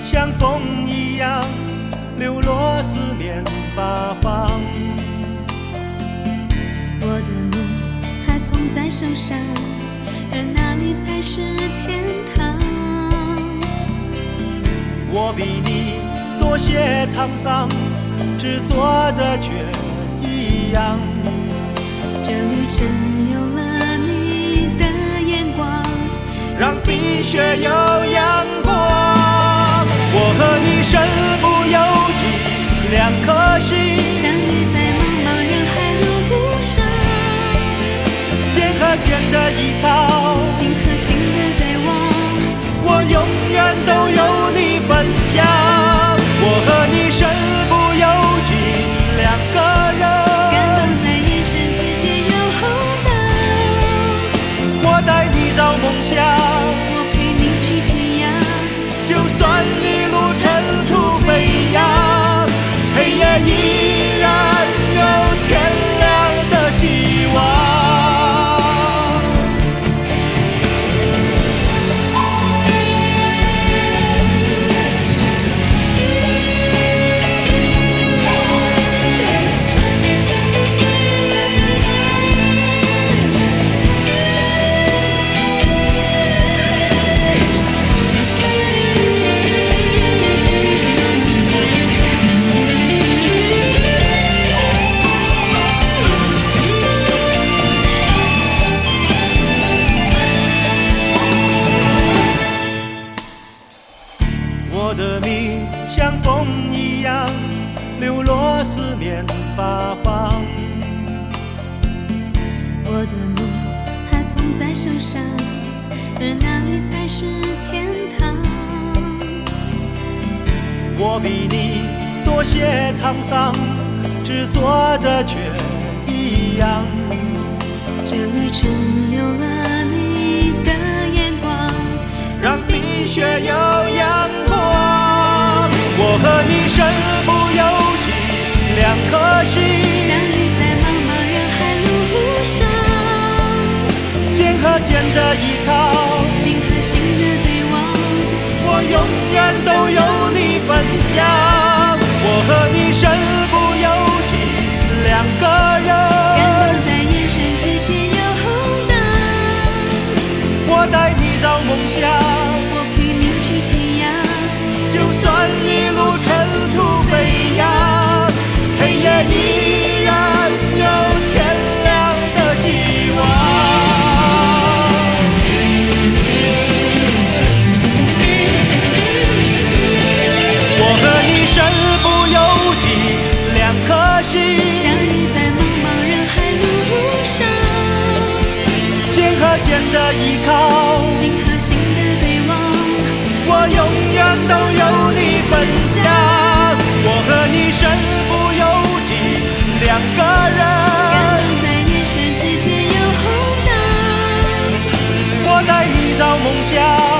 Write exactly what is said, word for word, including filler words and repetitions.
像风一样流落四面八方。 我的你还捧在手上，而哪里才是天堂？ 我比你多些沧桑，执着的却一样。 这旅程有了你的眼光， 让冰雪有阳光。我和你身不由己，两颗心相遇在茫茫人海路上， 肩和肩的依靠， 心和心的对望， 我永远都有你分享。我和你身不由己，两个人感动在眼神之间有厚道。 我带你找梦想， 我陪你去天涯， 就算一路尘土飞扬，黑夜依然有天亮的希望。我的命像风一样流落四面八方。 我的你还捧在手上，而哪里才是天堂？ 我比你多些沧桑，执着的却一样。 这旅程有了你的眼光， 让冰雪有阳光。我和你身不由己，两颗心相遇在茫茫人海路上， 肩和肩的依靠， 心和心的对望， 我永远都有你分享。我和你身不由己，两个感人动在眼神之间有厚道。 我带你找梦想， 我陪你去天涯， 就算一路尘土飞扬，黑夜依然有天亮的希望。我和你身不由己，两颗心相遇在茫茫人海路上， 肩和肩的依靠， 心和心的对望， 我永远都有你分享。我和你身不由己，两个感人动在眼神之间有厚道。 我带你找梦想。